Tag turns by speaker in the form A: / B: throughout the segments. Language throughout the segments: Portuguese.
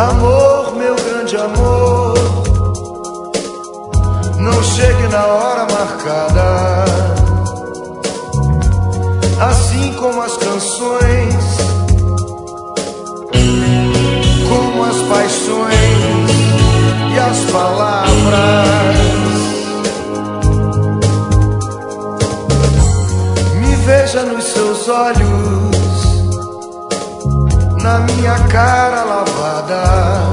A: Amor, meu grande amor, não chegue na hora marcada, assim como as canções, como as paixões e as palavras. Me veja nos seus olhos, na minha cara lavada.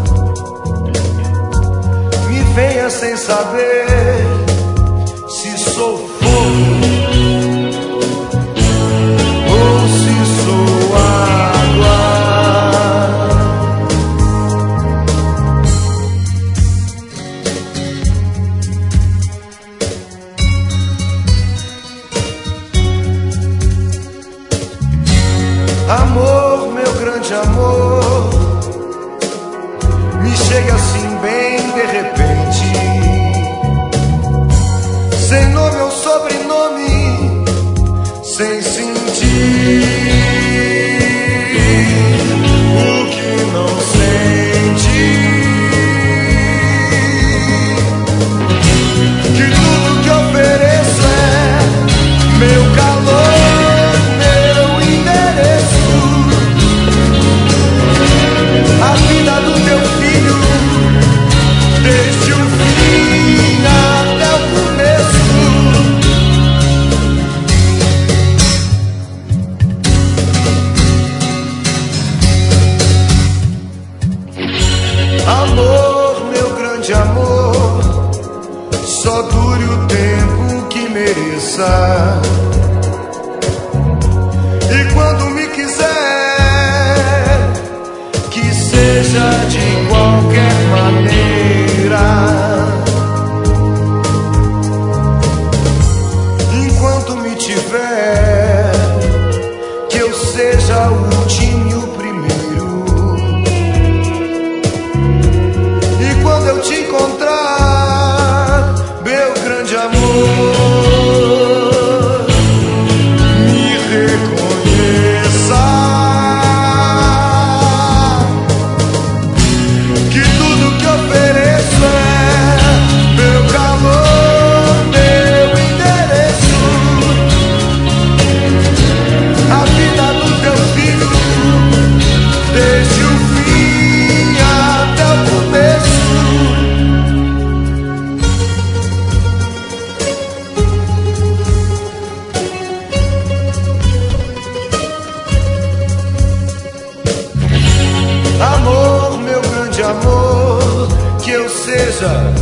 A: Me venha sem saber se sou fogo ou se sou água. Amor, meu grande amor, me chega assim bem de repente, sem nome ou sobrenome, sem sentir o que não sente. Que tudo que ofereço é meu calor, meu endereço, a vida do teu filho, desde o fim até o começo. Amor, meu grande amor, só dure o tempo que mereça. E quando me quiser, que seja de qualquer maneira. Enquanto me tiver, que eu seja o último e o primeiro. E quando eu te encontrar, meu grande amor, me reconheça. Que tudo que ofereço é meu calor, meu endereço, a vida do teu filho, desde o fim até o começo. Amor, meu grande amor, que eu seja